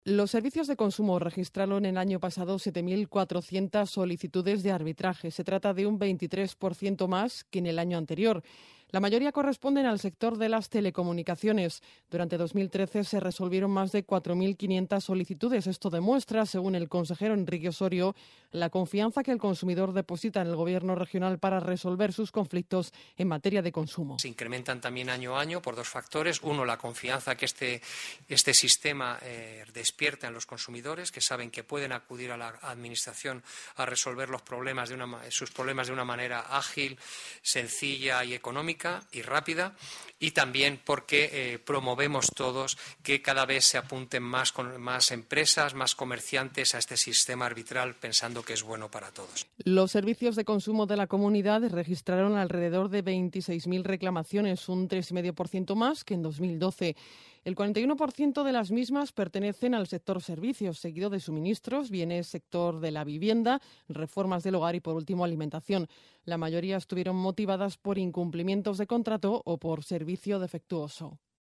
Los servicios de consumo registraron el año pasado 7.400 solicitudes de arbitraje. Se trata de un 23% más que en el año anterior. La mayoría corresponden al sector de las telecomunicaciones. Durante 2013 se resolvieron más de 4.500 solicitudes. Esto demuestra, según el consejero Enrique Osorio, la confianza que el consumidor deposita en el Gobierno regional para resolver sus conflictos en materia de consumo. Se incrementan también año a año por dos factores. Uno, la confianza que este sistema despierta en los consumidores, que saben que pueden acudir a la Administración a resolver sus problemas de una manera ágil, sencilla y económica y rápida, y también porque promovemos todos que cada vez se apunten más empresas, más comerciantes a este sistema arbitral, pensando que es bueno para todos. Los servicios de consumo de la comunidad registraron alrededor de 26.000 reclamaciones, un 3,5% más que en 2012. El 41% de las mismas pertenecen al sector servicios, seguido de suministros, bienes, sector de la vivienda, reformas del hogar y, por último, alimentación. La mayoría estuvieron motivadas por incumplimientos de contrato o por servicio defectuoso.